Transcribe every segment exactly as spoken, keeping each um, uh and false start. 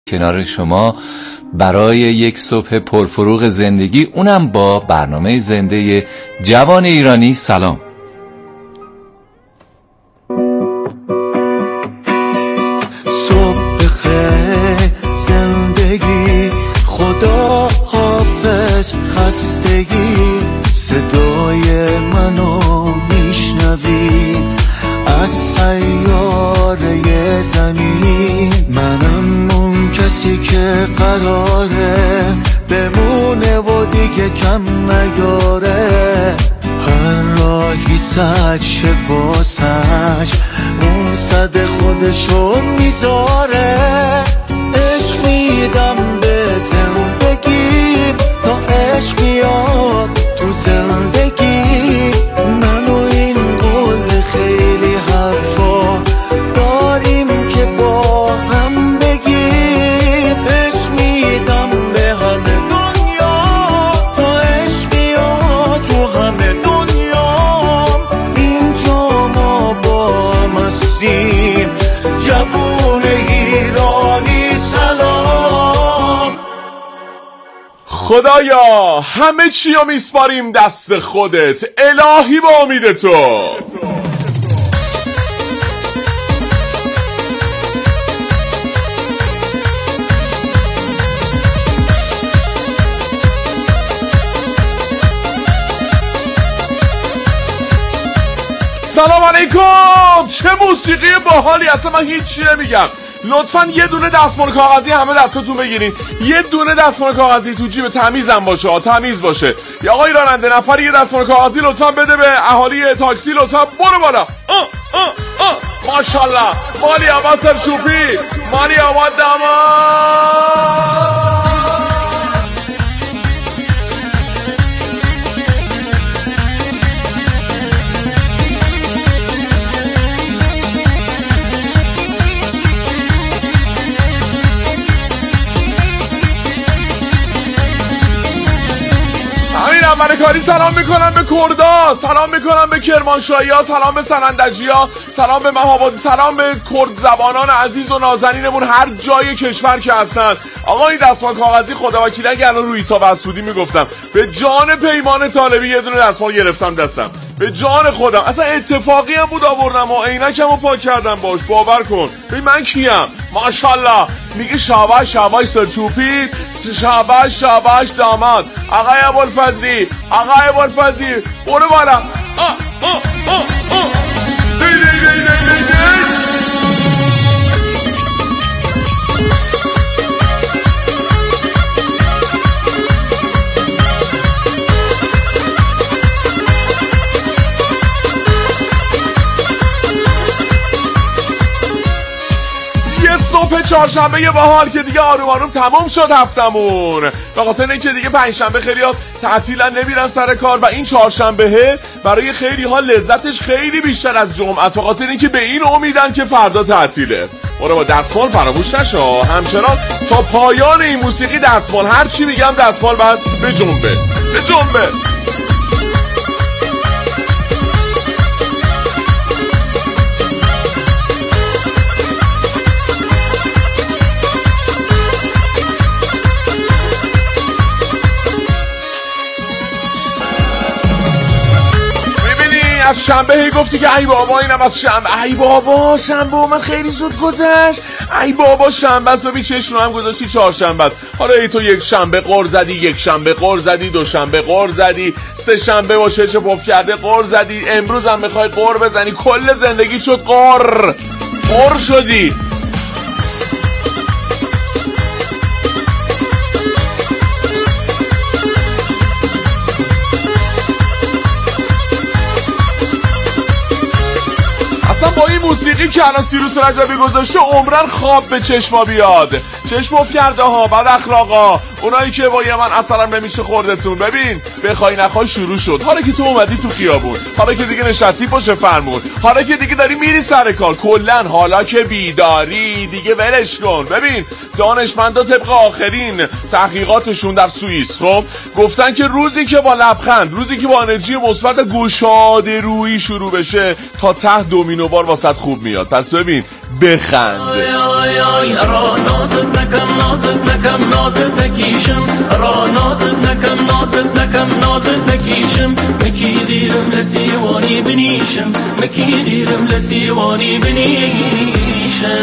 کنار شما برای یک صبح پرفروغ زندگی، اونم با برنامه زنده جوان ایرانی. سلام. صبح بخیر زندگی، خدا حافظ خستگی، صدای منو میشنوی از سیاره زمین، منم اون کسی که قراره بمونه و دیگه کم نیاره، هر راهی سد شه واسش اون صد خودشو میذاره، عشق میدم به زندگی تا عشق بیاد تو زندگی، منو این قول خیلی حرفا داریم که با هم بگیم، عشق میدم به همه دنیا تا عشق بیاد تو همه دنیا، اینجا ما با هم هستیم جوون ایرانی. سلام. خدایا همه چی رو میسپاریم دست خودت، الهی با امید تو. سلام علیکم. چه موسیقی باحالی، اصلا من هیچی نمیگم. لطفاً یه دونه دستمال کاغذی همه دستاتون بگیرین، یه دونه دستمال کاغذی تو جیب تمیزم باشه، تمیز باشه. یا آقای راننده نفری یه دستمال کاغذی لطفاً بده به اهالی تاکسی، لطفاً برو بالا. آه آه آه ماشاءالله. مالی آبا سرچوپی، مالی آبا داما. من کاری سلام میکنم به کردا، سلام میکنم به کرمانشاهی ها، سلام به سنندجی ها، سلام به مهابادی، سلام به کرد زبانان عزیز و نازنینمون هر جای کشور که هستن. آقا این دستمال کاغذی خدا وکیل اگه الان روی تا بس بودی میگفتم به جان پیمان طالبی یه دونه دستمال گرفتم دستم، به جان خودم. اصلا اتفاقی هم بود آوردم و عینکمو پاک کردم باش، باور کن. ببین من کیم؟ ماشاءالله. میگه شاباش شاباش سرچوپی، شاباش شاباش داماد، آقای ابوالفضلی، آقای ابوالفضلی برو بالا. آه آه آه آه دی دی دی دی دی دی. صبح چهارشنبه یه باحال که دیگه آروم آروم تمام شد هفتمون، به خاطر اینکه دیگه پنجشنبه خیلی ها تعطیلن نمیرن سر کار و این چهارشنبه برای خیلی ها لذتش خیلی بیشتر از جمعه است، به خاطر اینکه به این امیدن که فردا تعطیله. برو با دستمال فراموش نشو، همچنان تا پایان این موسیقی دستمال، هر چی میگم دستمال بعد به جنبه به جنبه. از شنبه هی گفتی که ای بابا اینم از شنبه، ای بابا شنبه من خیلی زود گذشت، ای بابا شنبه است. ببین چشم رو هم گذاشتی چهارشنبه است. حالا ای تو یک شنبه قر زدی، یک شنبه قر زدی، دو شنبه قر زدی، سه شنبه با چش پف کرده قر زدی، امروز هم میخوای قر بزنی، کل زندگی شد قر قر شدی. اصلا با این موسیقی که الان سیروس رجبی گذاشته عمرن خواب به چشما بیاد. چشم اف کرده ها، بد اخلاقا، اونایی که با من اصلا نمیشه خوردتون. ببین بخوای نخوای شروع شد. حالا که تو اومدی تو خیابون، حالا که دیگه نشستی پشت فرمون، حالا که دیگه داری میری سر کار، کلن حالا که بیداری دیگه ولش کن. ببین دانشمندا طبق آخرین تحقیقاتشون در سوئیس خب گفتن که روزی که با لبخند، روزی که با انرژی مثبت گشاده رویی شروع بشه تا ته دومینو بار واسط خوب میاد. پس ببین بخند. نکیشم را نازت نکم نازت نکم نازت نکیشم مکی دیرم لسیوانی بنیشم مکی دیرم لسیوانی بنیشم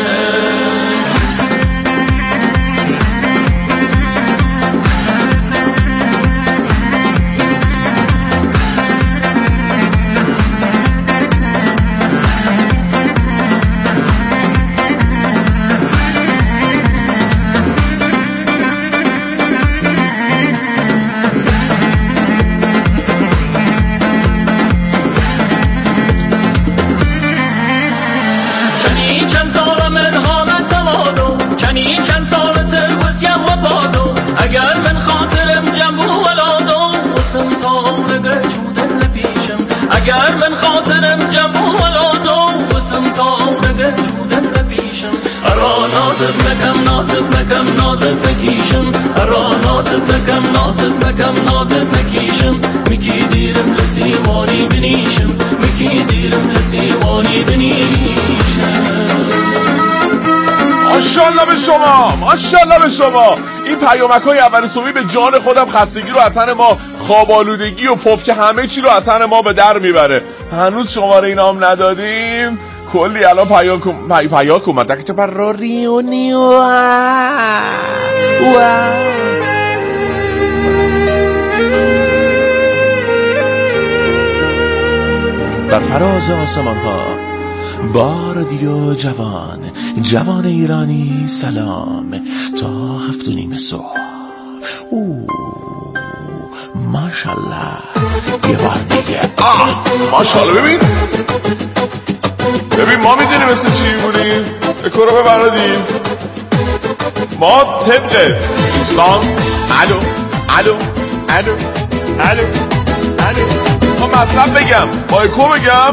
اگر من خاطرم جمع ولادو وسم تا عمرگه جودن نبیشم اگر من خاطرم جمع ولادو وسم تا عمرگه جودن نبیشم را نازت نکم نازت نکم نازت نکیشم را نازت نکم نازت نکم نازت نکیشم مکی دیرم لسیوانی بنیشم مکی دیرم لسیوانی بنیشم. ماشاءالله به شما ماشاءالله به شما. این پیامک‌های اول صبحی به جان خودم خستگی رو از تن ما، خواب آلودگی و پفک همه چی رو از تن ما به در میبره. هنوز شماره اینا هم ندادیم، کلی الان پیاک پی پیاک اومد دکته بر ریونی و بر فراز آسمان ها با رادیو جوان جوان ایرانی سلام تا هفت و نیم صبح. اوه ماشالله یه بار دیگه آه ماشالله. ببین ببین ما میدونی مثل چی بودیم؟ اکورا ببردیم ما طبق دوستان الو الو الو الو الو ما مطلب بگم با اکو بگم.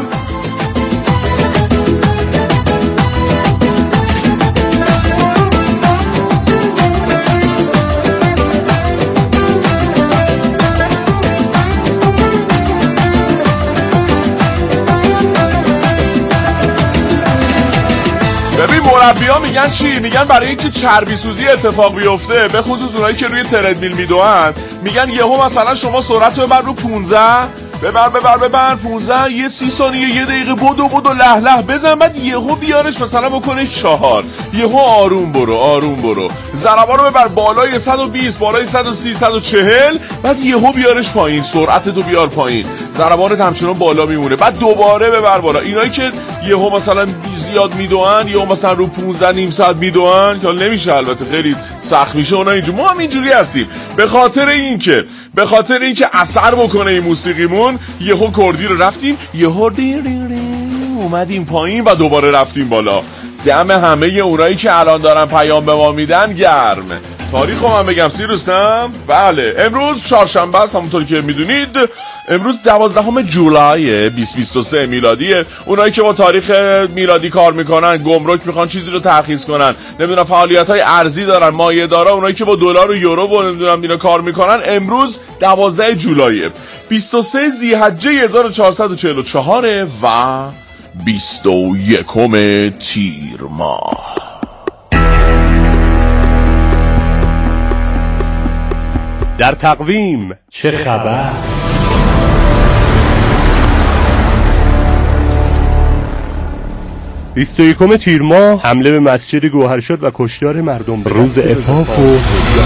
ببین مربی‌ها میگن چی؟ میگن برای اینکه چربی سوزی اتفاق بیفته، به خصوص اونایی که روی تردمیل میدوئن، میگن یهو مثلا شما سرعت رو ببر رو پونزده، ببر ببر ببر پونزده، یه سی ثانیه یه دقیقه بدو بدو له له بزن، بعد یهو بیارش مثلا بکنش چهار، یهو آروم برو آروم برو، ضربا رو ببر بالای صد و بیست، بالای صد و سی، صد و چهل، بعد یهو بیارش پایین، سرعتتو بیار پایین، ضربانت همچنان بالا میمونه، بعد دوباره ببر بالا. اینایی که یهو مثلا زیاد میدوئن یا مثلا رو پونزده نیم ساعت میدوئن که نمیشه، البته خیلی سخت میشه اونا اینجوری. ما هم اینجوری هستیم به خاطر اینکه به خاطر اینکه اثر بکنه این موسیقیمون، یهو کردی رو رفتیم، یهو اومدیم پایین و دوباره رفتیم بالا. دم همه اونایی که الان دارن پیام به ما میدن گرم. تاریخ رو من بگم سیروستم؟ بله امروز چهارشنبه است، همونطوری که میدونید امروز دوازدهم جولای بیست بیست و سه میلادیه. اونایی که با تاریخ میلادی کار میکنن، گمرک میخوان چیزی رو ترخیص کنن، نمیدونم فعالیت‌های ارزی دارن، مایه دارا، اونایی که با دلار و یورو و نمیدونم اینا کار میکنن، امروز دوازده جولای بیست و سه ذی‌حجه هزار و چهارصد و چهل و چهار و بیست و یکم تیر ماه. در تقویم چه خبر؟ بیست و یکم تیر ماه حمله به مسجد گوهرشاد و کشتار مردم، روز عفاف و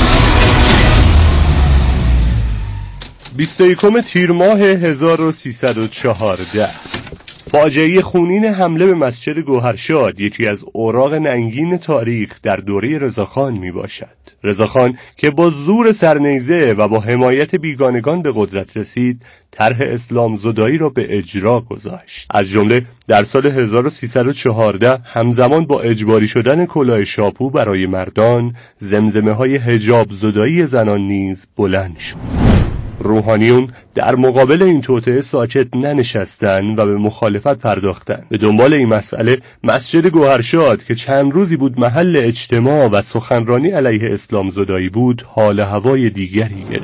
بیست و یکم تیر ماه هزار و سیصد و چهارده فاجعه خونین حمله به مسجد گوهرشاد یکی از اوراق ننگین تاریخ در دوره رضاخان می باشد. رضاخان که با زور سرنیزه و با حمایت بیگانگان به قدرت رسید، طرح اسلام زدایی را به اجرا گذاشت. از جمله در سال هزار و سیصد و چهارده همزمان با اجباری شدن کلاه شاپو برای مردان، زمزمه های حجاب زدایی زنان نیز بلند شد. روحانیون در مقابل این توطئه ساکت ننشستند و به مخالفت پرداختند. به دنبال این مسئله مسجد گوهرشاد که چند روزی بود محل اجتماع و سخنرانی علیه اسلام زدایی بود، حال هوای دیگری گرفت.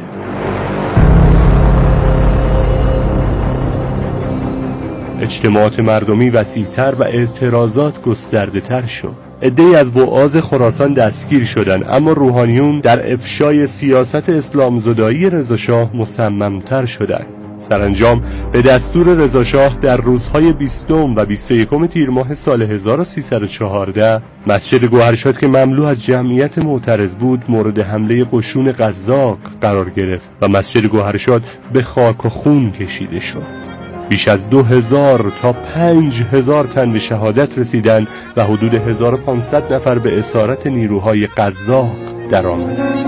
اجتماعات مردمی وسیع‌تر و اعتراضات گسترده‌تر شد. عده‌ای از وعاظ خراسان دستگیر شدند، اما روحانیون در افشای سیاست اسلامزدایی رضاشاه مصمم‌تر شدند. سرانجام به دستور رضاشاه در روزهای بیستم و بیست و یکم تیر ماه سال هزار و سیصد و چهارده مسجد گوهرشاد که مملو از جمعیت معترض بود مورد حمله قشون قزاق قرار گرفت و مسجد گوهرشاد به خاک و خون کشیده شد. بیش از دو هزار تا پنج هزار تن به شهادت رسیدند و حدود هزار و پانصد نفر به اسارت نیروهای قزاق در آمدند.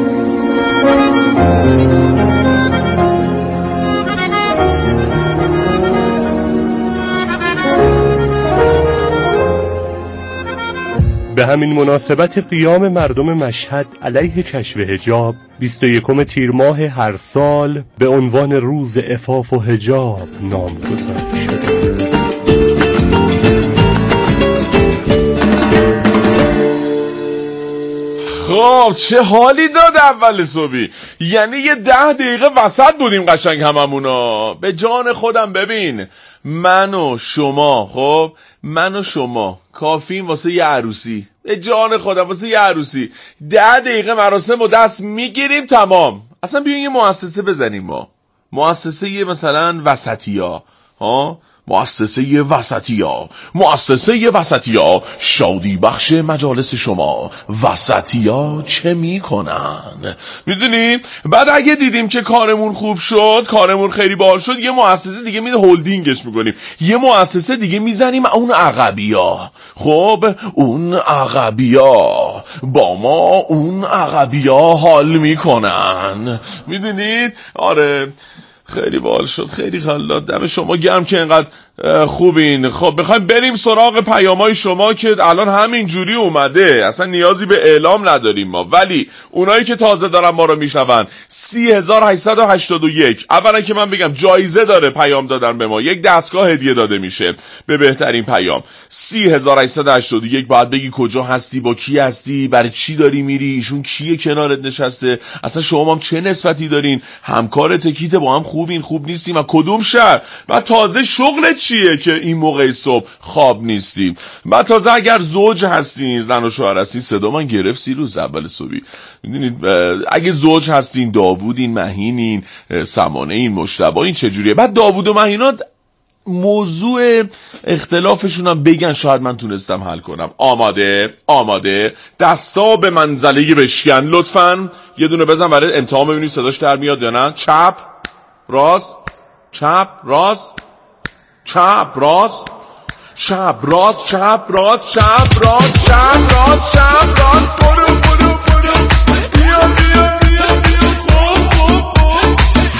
به همین مناسبت قیام مردم مشهد علیه کشف حجاب بیست و یکم تیر ماه هر سال به عنوان روز عفاف و حجاب نامگذاری شده. خب چه حالی داد اول صبحی، یعنی یه ده دقیقه وسط بودیم قشنگ هممونا. به جان خودم ببین، من و شما، خب من و شما کافیم واسه یه عروسی. به جان خودم واسه یه عروسی ده دقیقه مراسم و دست میگیریم تمام. اصلا بیاین یه مؤسسه بزنیم، ما مؤسسه یه مثلا وسطیا، ها مؤسسه وسطیا، مؤسسه وسطیا، شادی بخش مجالس شما. وسطیا چه میکنن میدونی؟ بعد اگه دیدیم که کارمون خوب شد، کارمون خیلی باحال شد، یه مؤسسه دیگه میده هولدینگش میکنیم، یه مؤسسه دیگه میزنیم اون عقبیا. خب اون عقبیا با ما اون عقبیا حال میکنن، میدونید؟ آره خیلی باحال شد، خیلی خلاق. دم شما گرم که اینقدر خوبین. خب بخوایم بریم سراغ پیامای شما که الان همین جوری اومده، اصلا نیازی به اعلام نداریم ما، ولی اونایی که تازه دارن ما رو میشنون سی هزار و هشتصد و هشتاد و یک. اولا که من بگم جایزه داره پیام دادن به ما، یک دستگاه هدیه داده میشه به بهترین پیام. سی هزار و هشتصد و هشتاد و یک باید بگی کجا هستی، با کی هستی، برای چی داری میری، ایشون کیه کنارت نشسته، اصلا شما هم چه نسبتی دارین، همکار تکیت، با هم خوبین خوب نیستیم و کدوم شهر، بعد تازه شغلت چیه که این موقع صبح خواب نیستیم، بعد تازه اگر زوج هستین، زن و شوهر هستین. صدا من گرفت سی روز اول صبحی، میدونید اگه زوج هستین، داوودین، مهینین، سمانه این، مجتبی این چجوریه؟ بعد داوود و مهینا موضوع اختلافشون هم بگن، شاید من تونستم حل کنم. آماده آماده دستا به منزله بشکن لطفاً. یه دونه بزن برای امتحان ببینیم صداش در میاد یا نه. چپ راست، چپ راست، چپ راست، چپ راست، چپ راست، چپ راست، چپ راست، چپ راست. برو برو برو بیا بیا بیا بیا. خوب خوب خوب.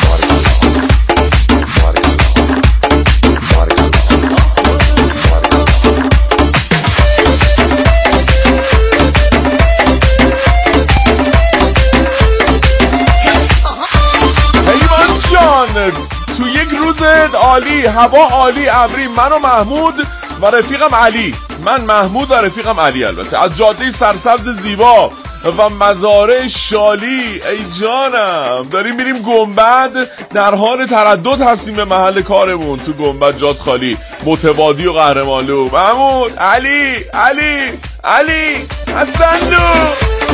پیمان جان تو یک روز عالی، هوا عالی، ابری، من و محمود و رفیقم علی، من محمود و رفیقم علی البته، از جاده سرسبز زیبا و مزارع شالی، ای جانم، داریم میریم گنبد. در حال تردد هستیم به محل کارمون، تو گنبد جاد خالی، متوادی و قهرمانلو. محمود، علی علی علی حسنلو.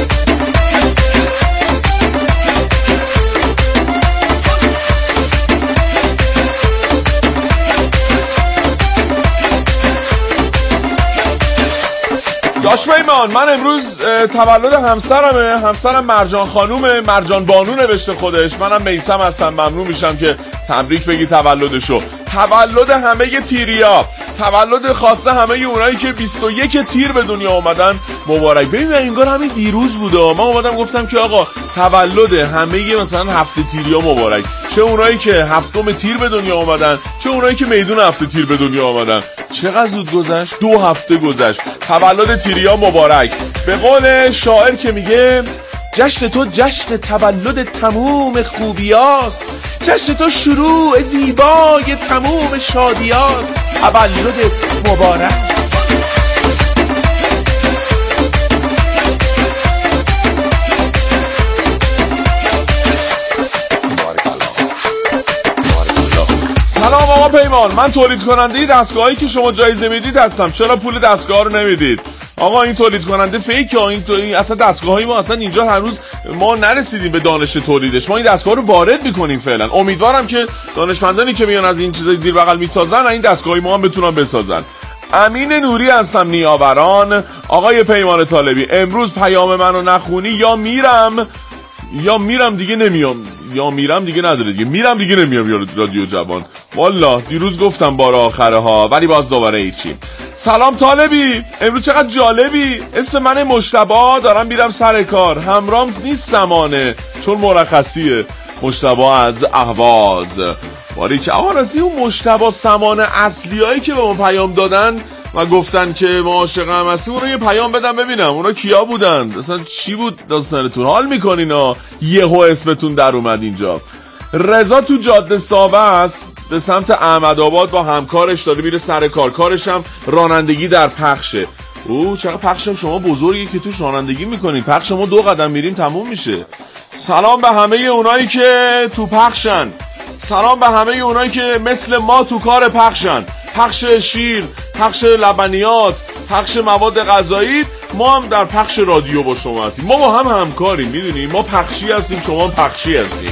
داش پیمان، من امروز تولد همسرمه، همسرم مرجان خانومه، مرجان بانو نوشته خودش، منم میسم هستم. ممنون میشم که تبریک بگی تولدشو. تولد همه تیریا، تولد خاصه همه اونایی که بیست و یک تیر به دنیا اومدن مبارک. ببین انگار همین دیروز بوده، من اومدم گفتم که آقا تولد همه مثلا هفته تیریا مبارک، چه اونایی که هفتم تیر به دنیا اومدن، چه اونایی که میدون هفته تیر به دنیا اومدن. چقدر زود گذشت، دو هفته گذشت. تولد تیریا مبارک. به قول شاعر که میگه جشن تو جشن تولد تموم خوبیاست، جشن تو شروع زیبای تموم شادیاست، تولدت مبارک. سلام آقا پیمان، من تولید کننده دستگاهی که شما جایزه میدید هستم، چرا پول دستگاه رو نمیدید؟ آقا این تولید کننده فیکه، این تو این اصلا دستگاهی ما اصلا اینجا هنوز ما نرسیدیم به دانش تولیدش، ما این دستگاه رو وارد میکنیم فعلا. امیدوارم که دانشمندانی که میان از این چیزای زیر بغل میسازن این دستگاهی ما هم بتونن بسازن. امین نوری هستم نیاوران. آقای پیمان طالبی امروز پیام منو نخونی یا میرم یا میرم دیگه نمیام، یا میرم دیگه نداره دیگه، میرم دیگه نمیام یا رادیو جوان. والا دیروز گفتم بار آخره ها ولی باز دوباره هیچی. سلام طالبی، امروز چقدر جالبی. اسم من مجتبی، دارم میرم سر کار، همرام نیست زمانه چون مرخصیه. مجتبی از اهواز. ولی که آقا راستی اون مجتبی سمانه اصلی هایی که به ما پیام دادن و گفتن که ما عاشق هم هستیم، اونو یه پیام بدم ببینم اونا کیا بودن، اصلا چی بود داستانتون، حال میکنین ها یهو اسمتون در اومد اینجا. رضا تو جاده ثابت به سمت احمدآباد با همکارش داره میره سر کار، کارش هم رانندگی در پخشه. اوه چقدر پخش شما بزرگی که توش رانندگی میکنین، پخش ما دو قدم میریم تموم میشه. سلام به همه اونایی که تو پخشن، سلام به همه اونایی که مثل ما تو کار پخشن، پخش شیر، پخش لبنیات، پخش مواد غذایی. ما هم در پخش رادیو با شما هستیم، ما با هم همکاریم، میدونیم ما پخشی هستیم شما هم پخشی هستیم.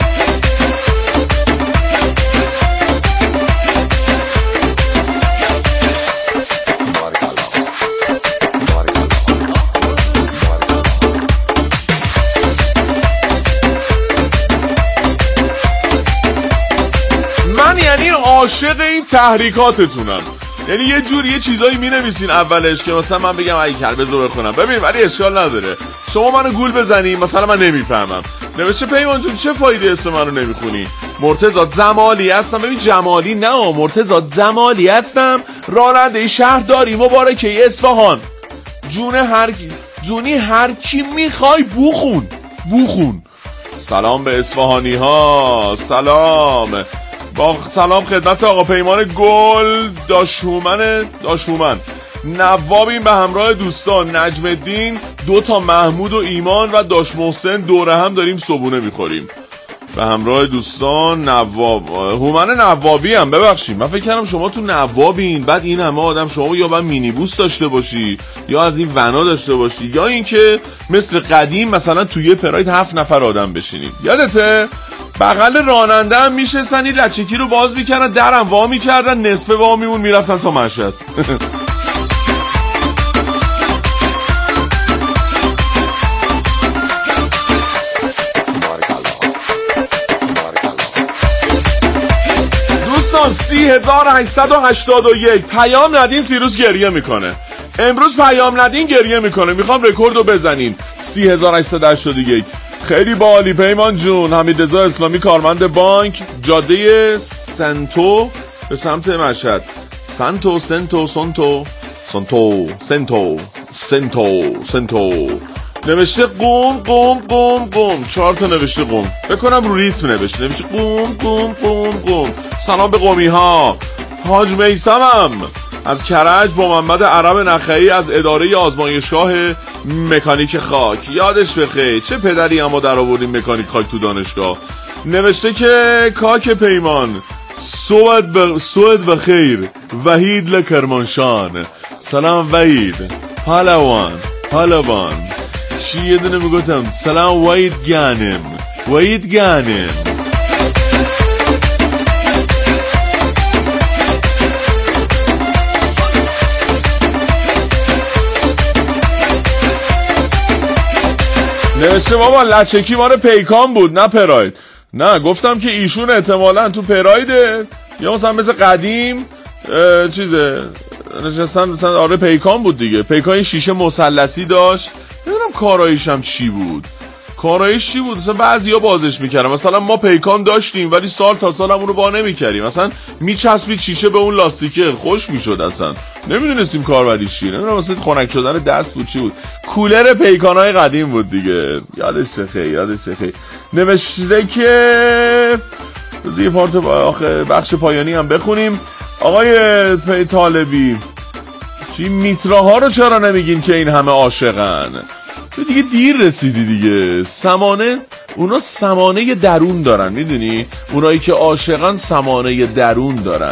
یعنی عاشق این تحریکاتتونم، یعنی یه جوری یه چیزایی می نویسین اولش که مثلا من بگم ای کلبز رو بخونم ببین، ولی اشکال نداره شما منو گول بزنی، مثلا من نمیفهمم نوشته پیمان جون چه فایده اسم منو نمیخونی. مرتضی جمالی هستم. ببین جمالی نه، مرتضی جمالی هستم، راننده شهرداری مبارکه اصفهان. جون هر کی جونی هر کی میخوای بخون بخون. سلام به اصفهانی ها، سلام با سلام خدمت آقا پیمان گل داشومن داشومن نوابیم به همراه دوستان نجم الدین، دو تا محمود و ایمان و داش محسن دوره هم داریم صبونه میخوریم. به همراه دوستان نواب هومن نوابی هم. ببخشید من فکر کردم شما تو نوابین، بعد این همه آدم شما یا باید مینیبوس داشته باشی یا از این ونا داشته باشی یا اینکه مثل قدیم مثلا توی پراید هفت نفر آدم بشینید. یادته بغل راننده هم میشستن این لچکی رو باز میکردن، درم وا میکردن، نصف وا میمون میرفتن تا مشهد. دوستان سی هزار و هشتصد و هشتاد و یک پیام ندین سیروس گریه میکنه. امروز پیام ندین گریه میکنه، میخوام رکورد رو بزنین. سی هزار و هشتصد و هشتاد و یک خیلی باحالی پیمان جون. حمیدرضا اسلامی کارمند بانک، جاده سنتو به سمت مشهد. سنتو سنتو سنتو سنتو سنتو سنتو سنتو نوشته قوم قوم قوم قوم، چهار تا نوشته قوم، بکنم رو ریتم نوشته نوشته قوم قوم قوم قوم. سلام به قومی ها. حاج میثمم از کرج با محمد عرب نخعی از اداره آزمایشگاه مکانیک خاک، یادش بخیر چه پدری اما در آوردیم مکانیک خاک تو دانشگاه. نوشته که کاک پیمان سوید ب... سوید بخیر وحید لکرمانشان. سلام وحید پالوان پالوان چی یه دونه میگوتم سلام وحید گانم وحید گانم. نوشته بابا لچکی ماره پیکان بود نه پراید. نه گفتم که ایشون احتمالاً تو پرایده یا مثلا مثل قدیم چیزه نشستن مثلا آره پیکان بود دیگه. پیکان شیشه مثلثی داشت، نمیدونم کاراییش هم چی بود، کاراییش چی بود، مثلا بعضیا بازش میکردن، مثلا ما پیکان داشتیم ولی سال تا سال همون رو با نمیکردیم، مثلا میچسبید شیشه به اون لاستیکه خوش میشد، اصلا نمیدونستیم کاربریش چیه، نمیدونم مثلا خنک شدن دست بود چی بود. کولر پیکانای قدیم بود دیگه، یادش خیلی یادش خیلی. نوشته که زیر پارت آخه بخش پایانی هم بخونیم. آقای پی طالبی چی میتراها رو چرا نمیگین که این همه عاشقن؟ دیگه دیر رسیدی دیگه. سمانه اونا سمانه درون دارن، میدونی؟ اونایی که عاشقن سمانه درون دارن.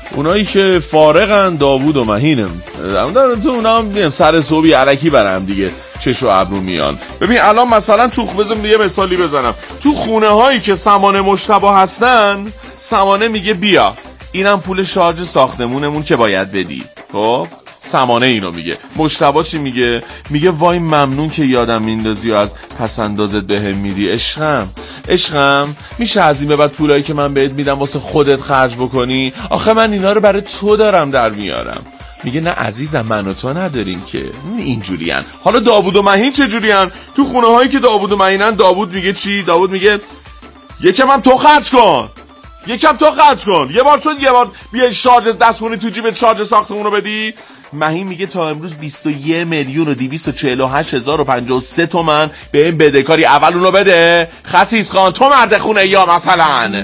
اونایی که فارغن داوود و مهینم تو اونا هم سر صبحی علکی برم دیگه چش و ابرو میان. ببین الان مثلا تو بزنم یه مثالی بزنم، تو خونه هایی که سمانه مجتبی هستن سمانه میگه بیا اینم پول شارژ ساختمونمون که باید بدی. خب سمانه اینو میگه. مجتبی چی میگه؟ میگه وای ممنون که یادم میندازی و از پس اندازت بهم میدی. عشقم عشقم میشه از این به بعد پولایی که من بهت میدم واسه خودت خرج بکنی؟ آخه من اینا رو برای تو دارم در میارم. میگه نه عزیزم من و تو نداریم که اینجورین. حالا داوود و مهین چجورین؟ تو خونه هایی که داوود و مهینن داوود میگه چی؟ داوود میگه یکم هم تو خرج کن، یکم تو خرج کن، یه بار شد یه بار بیا شارژ دستمونی تو جیبت شارژ ساختمون رو بدی. مهین میگه تا امروز بیست و یک میلیون و دویست و چهل و هشت هزار و پنجاه و سه تومن به این بدهکاری، اول اونو بده. خسیس خان تو مرد خونه یا مثلا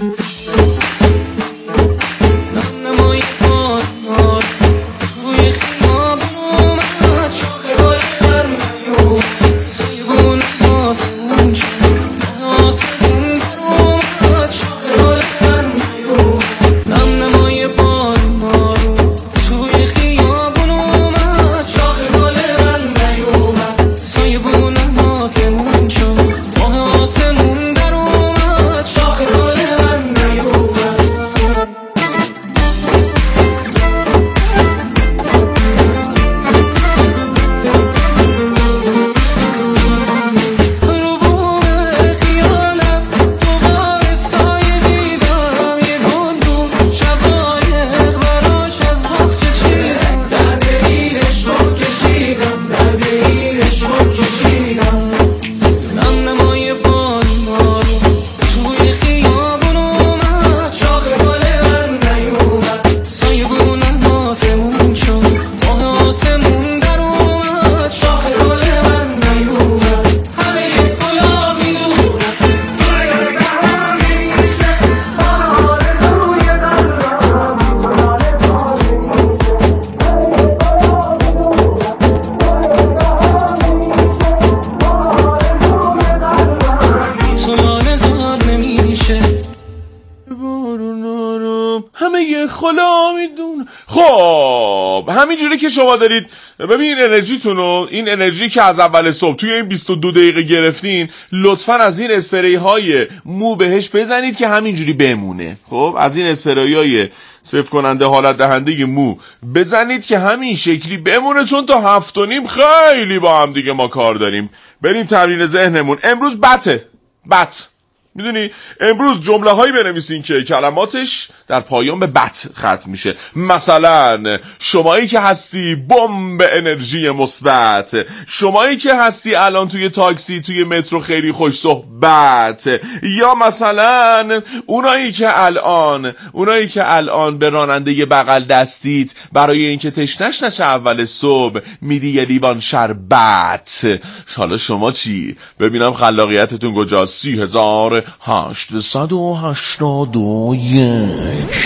خب همینجوری که شما دارید ببین انرژیتون رو، این انرژی که از اول صبح توی این بیست و دو دقیقه گرفتین، لطفاً از این اسپری های مو بهش بزنید که همینجوری بمونه. خب از این اسپری های صفر کننده حالت دهنده مو بزنید که همین شکلی بمونه، چون تا هفت و نیم خیلی با هم دیگه ما کار داریم. بریم تمرین ذهنمون. امروز بته بت میدونی امروز جمله هایی بنویسین که کلماتش در پایان به بت ختم میشه. مثلا شمایی که هستی بمب انرژی مثبت، شمایی که هستی الان توی تاکسی توی مترو خیلی خوش صحبت، یا مثلا اونایی که الان اونایی که الان به راننده بغل دستیت برای اینکه تشنش نشه اول صبح میدی یه لیوان شربت. حالا شما چی؟ ببینم خلاقیتتون کجاست. سی هزار هشتصد و هشتاد و یک.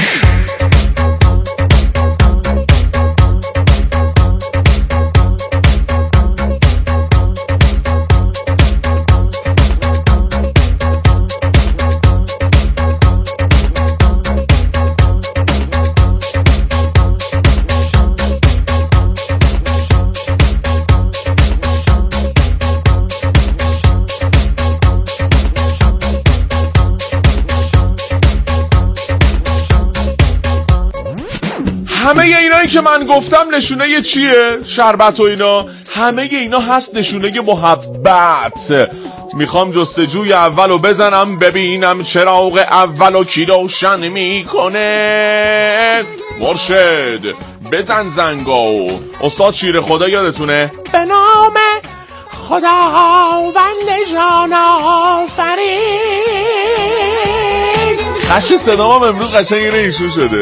همه اینایی که من گفتم نشونه یه چیه؟ شربت و اینا، همه اینا هست نشونه محبت. میخوام جستجوی اولو بزنم ببینم چراغ اولو کی روشن میکنه. مرشد بزن زنگو. استاد شیر خدا یادتونه؟ به نام خداوند جان آفرین. خش صدامم امروز قشنگ اینه ایشون شده.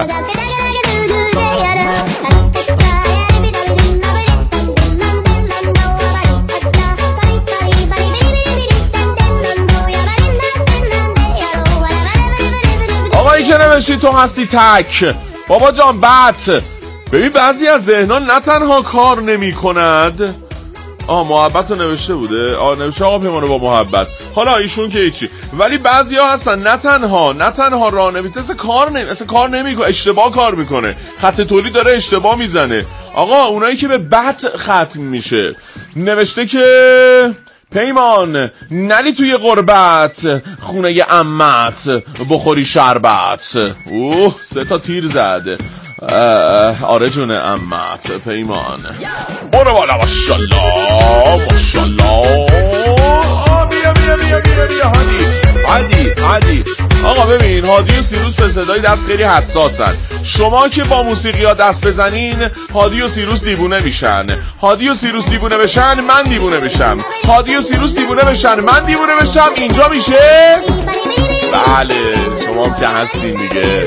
آقایی که نوشتی تو هستی تک بابا جان بط. ببین بعضی از ذهنان نه تنها کار نمی کند آه محبت رو نوشته بوده. آه نوشته آقا پیمان با محبت. حالا ایشون که هیچی، ولی بعضیا هستن نه تنها نه تنها راهنویس اصلا کار نمی اصلا کار نمیکنه، اشتباه کار میکنه، خط تولید داره اشتباه میزنه. آقا اونایی که به بط ختم میشه، نوشته که پیمان نلی توی غربت خونه عمت بخوری شربت. اوه سه تا تیر زده. آره جون عمت پیمان. برو بالا. ماشالله ماشالله. بیا بیا بیا بیا بیا هادی هادی هادی. آقا ببین هادی و سیروس به صدای دست خیلی حساسن. شما که با موسیقی ها دست بزنین هادی و سیروس دیوونه میشن. هادی و سیروس دیوونه بشن من دیوونه بشم. هادی و سیروس دیوونه بشن من دیوونه بشم. اینجا میشه؟ بله شما که هستین دیگه.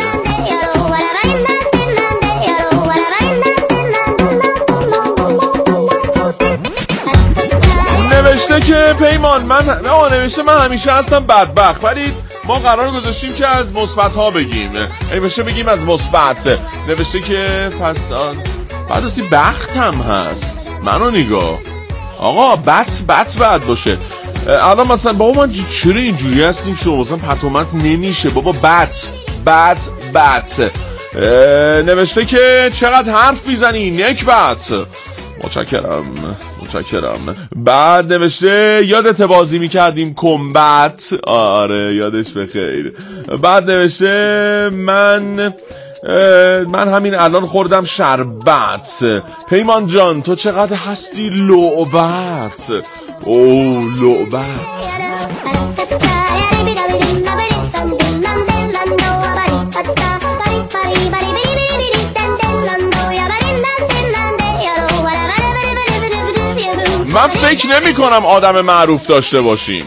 نوشته که پیمان من آه نوشته من همیشه هستم بدبخت، ولی ما قرار گذاشتیم که از مثبت ها بگیم. نوشته بگیم از مثبت. نوشته که پس بعد اسی بخت هم هست. منو نگاه آقا بط بط بعد باشه. الان مثلا بابا من چرا اینجوری هستیم شما مثلا پتومت نمیشه بابا بط بط بط. نوشته که چقدر حرف میزنی نکبت. متشکرم متشکرم. بعد نوشته یادت بازی میکردیم کمبت. آره یادش بخیر. بعد نوشته من من همین الان خوردم شربت. پیمان جان تو چقدر هستی لعبت. او لعبت. من فکر نمی کنم آدم معروف داشته باشیم.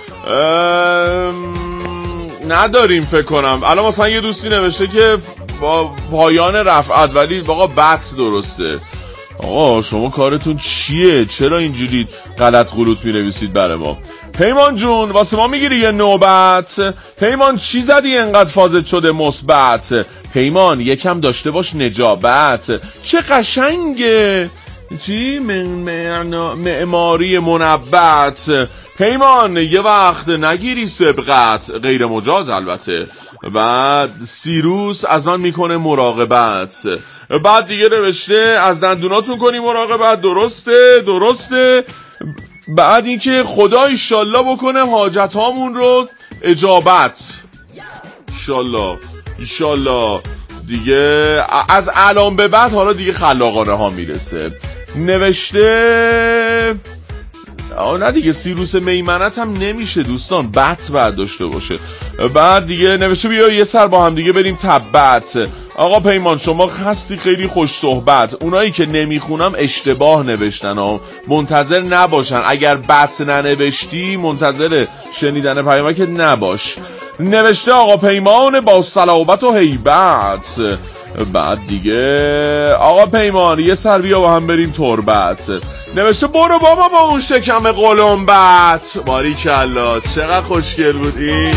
نداریم فکر کنم. الان مثلا یه دوستی نوشته که با پایان رفعت ولی واقعا بط درسته. آقا شما کارتون چیه؟ چرا اینجوری غلط غلط می نویسید برای ما؟ پیمان جون واسه ما میگیری یه نوبت؟ پیمان چی زدی انقدر فازت شده مثبت؟ پیمان یکم داشته باش نجابت. چه قشنگه چی؟ معماری منبت. پیمان یه وقت نگیری سبقت، غیر مجاز البته. بعد سیروس از من میکنه مراقبت. بعد دیگه نوشته از دندوناتون کنی مراقبت. درسته درسته. بعد اینکه خدا ایشالله بکنه حاجت هامون رو اجابت. ایشالله ایشالله. دیگه از الان به بعد حالا دیگه خلاقانه ها میرسه. نوشته آه نه دیگه سیروس میمنت هم نمیشه دوستان، بط بعد داشته باشه. بعد دیگه نوشته بیا یه سر با هم دیگه بریم تبت. آقا پیمان شما هستی خیلی خوش صحبت. اونایی که نمیخونم اشتباه نوشتن ها، منتظر نباشن. اگر بط ننوشتی منتظر شنیدن پیامک نباش. نوشته آقا پیمان با صلابت و هیبت. بعد دیگه آقا پیمان یه سر بیا با هم بریم تربت. نوشته برو بابا با اون شکم قلمبت. باریکلا چقدر خوشگل بودی.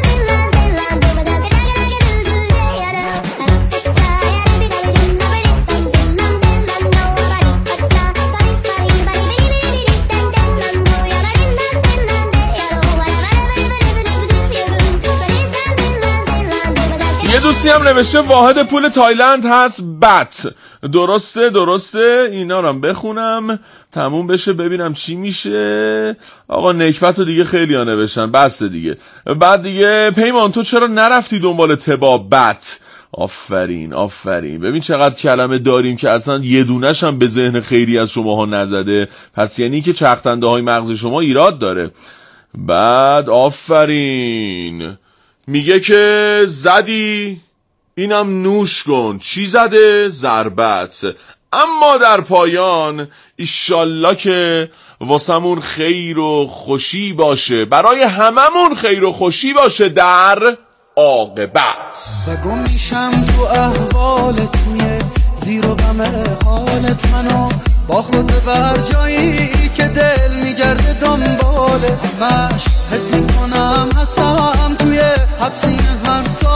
یه دوستی هم نوشته واحد پول تایلند هست بت. درسته درسته. اینا رو هم بخونم تموم بشه ببینم چی میشه. آقا نکبت رو دیگه خیلی ها نوشتن بسته دیگه. بعد دیگه پیمان تو چرا نرفتی دنبال تبابت؟ آفرین آفرین. ببین چقدر کلمه داریم که اصلا یه دونش هم به ذهن خیلی از شماها نزده، پس یعنی که چرخنده های مغز شما ایراد داره. بعد آفرین میگه که زدی اینم نوش کن. چی زده؟ ضربت. اما در پایان ایشالله که واسمون خیر و خوشی باشه، برای هممون خیر و خوشی باشه در عاقبت. بگو میشم تو احوالت توی زیر و غم حالت منو با خود بر جایی که دل میگرده دنبالت. همش حس میکنم هستم توی حبسی هر